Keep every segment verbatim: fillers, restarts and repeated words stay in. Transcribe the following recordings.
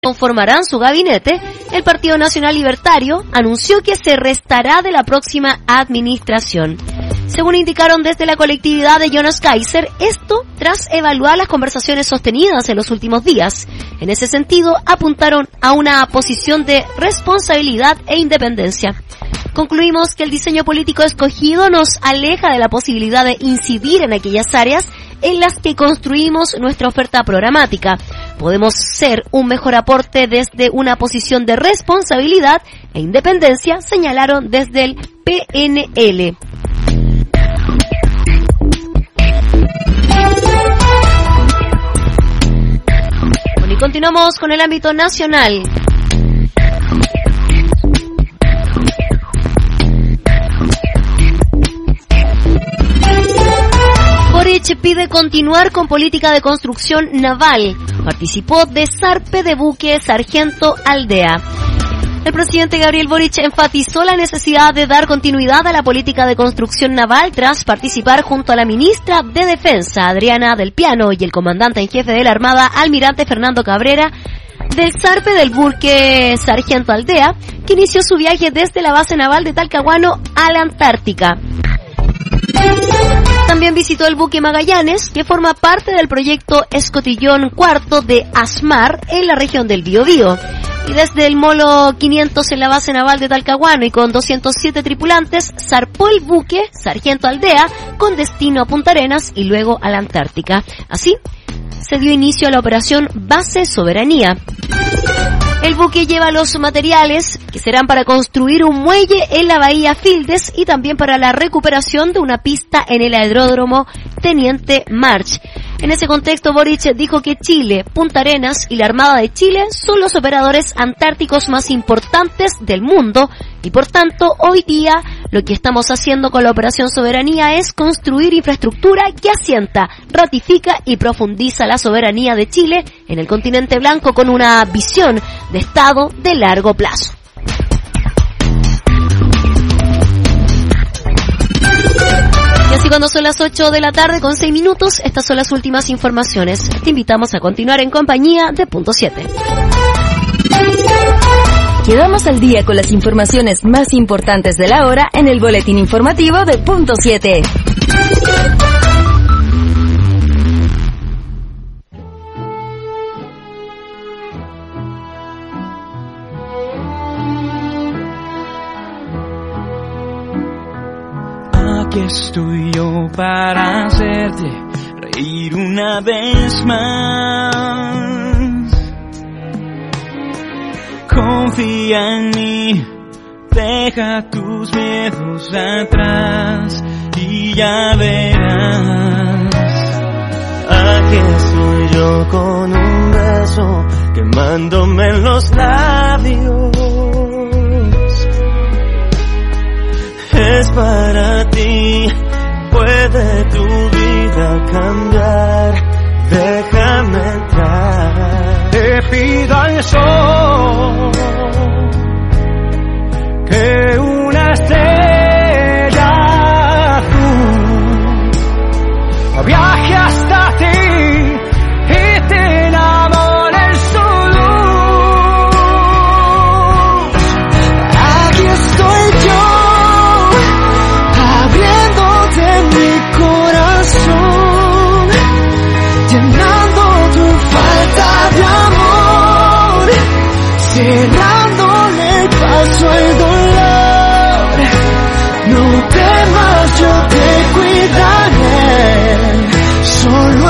conformarán su gabinete, el Partido Nacional Libertario anunció que se restará de la próxima administración. Según indicaron desde la colectividad de Jonas Kaiser, esto tras evaluar las conversaciones sostenidas en los últimos días. En ese sentido, apuntaron a una posición de responsabilidad e independencia. Concluimos que el diseño político escogido nos aleja de la posibilidad de incidir en aquellas áreas en las que construimos nuestra oferta programática. Podemos ser un mejor aporte desde una posición de responsabilidad e independencia, señalaron desde el P N L. Bueno, y continuamos con el ámbito nacional. Boric pide continuar con política de construcción naval. Participó de zarpe de buque Sargento Aldea. El presidente Gabriel Boric enfatizó la necesidad de dar continuidad a la política de construcción naval tras participar junto a la ministra de Defensa, Adriana del Piano, y el comandante en jefe de la Armada, almirante Fernando Cabrera, del zarpe del buque Sargento Aldea, que inició su viaje desde la base naval de Talcahuano a la Antártica. También visitó el buque Magallanes, que forma parte del proyecto Escotillón Cuarto de ASMAR en la región del Biobío. Y desde el Molo quinientos en la base naval de Talcahuano y con doscientos siete tripulantes, zarpó el buque Sargento Aldea con destino a Punta Arenas y luego a la Antártica. Así, se dio inicio a la operación Base Soberanía. El buque lleva los materiales que serán para construir un muelle en la bahía Fildes y también para la recuperación de una pista en el aeródromo Teniente March. En ese contexto, Boric dijo que Chile, Punta Arenas y la Armada de Chile son los operadores antárticos más importantes del mundo y, por tanto, hoy día lo que estamos haciendo con la Operación Soberanía es construir infraestructura que asienta, ratifica y profundiza la soberanía de Chile en el continente blanco con una visión de Estado de largo plazo. Y así cuando son las ocho de la tarde con seis minutos, estas son las últimas informaciones. Te invitamos a continuar en compañía de Punto siete. Quedamos al día con las informaciones más importantes de la hora en el boletín informativo de Punto siete. Aquí estoy yo para hacerte reír una vez más. Confía en mí, deja tus miedos atrás y ya verás. Aquí estoy yo con un beso quemándome en los labios. Es para ti, puede tu vida cambiar, déjame entrar. Te pido al sol que una estrella azul viaje hasta ti y te enamore en su luz. Aquí estoy yo, mi corazón, llenando tu falta de amor, cerrándole el paso al dolor. No temas, yo te cuidaré, solo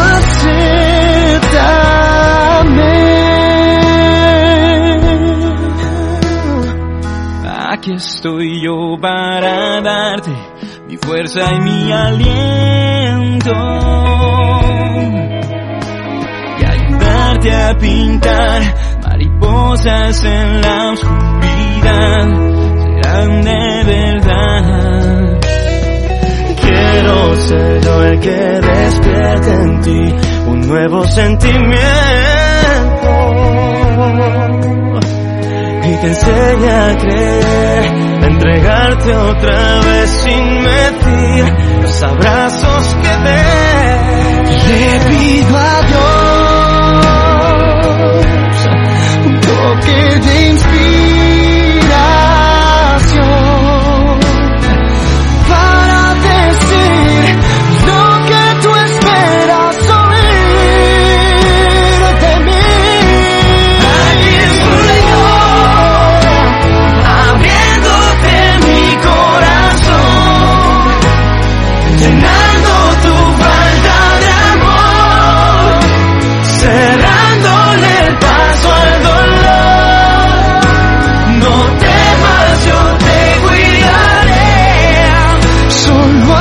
acéptame. Aquí estoy yo para darte mi fuerza y mi aliento y ayudarte a pintar mariposas en la oscuridad, serán de verdad. Quiero ser yo el que despierte en ti un nuevo sentimiento y te enseñe a creer, a entregarte otra vez sin medir los abrazos que des. Le pido a Dios toque de inspiración para decir lo que tú esperas oír de mí. Aquí estoy yo, abriéndote mi corazón, llenando tu falta de amor, cerrándole el paso al dolor. No temas, yo te cuidaré, Solo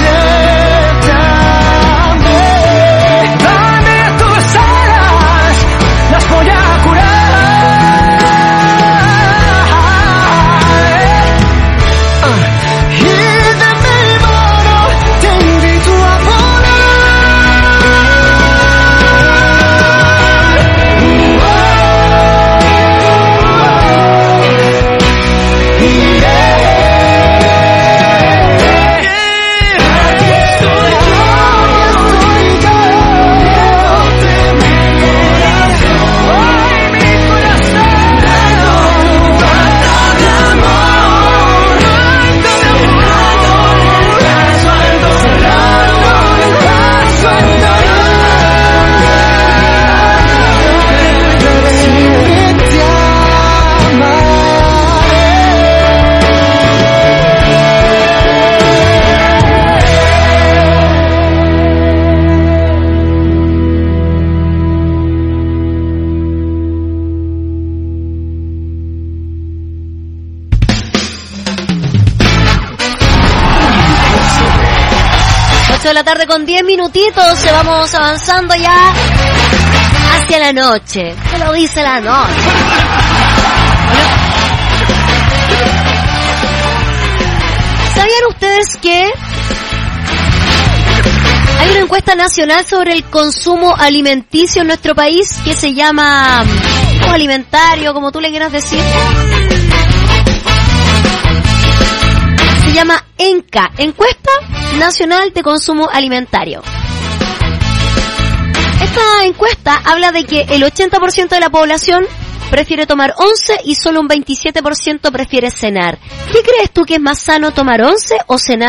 acéptame, dame tus alas, las voy a curar. Y de mi mano te invito a ocho de la tarde con diez minutitos, se vamos avanzando ya hacia la noche. ¿Qué lo dice la noche? ¿Sabían ustedes que hay una encuesta nacional sobre el consumo alimenticio en nuestro país que se llama o alimentario, como tú le quieras decir? Se llama ENCA, Encuesta Nacional de Consumo Alimentario. Esta encuesta habla de que el ochenta por ciento de la población prefiere tomar once y solo un veintisiete por ciento prefiere cenar. ¿Qué crees tú que es más sano, tomar once o cenar?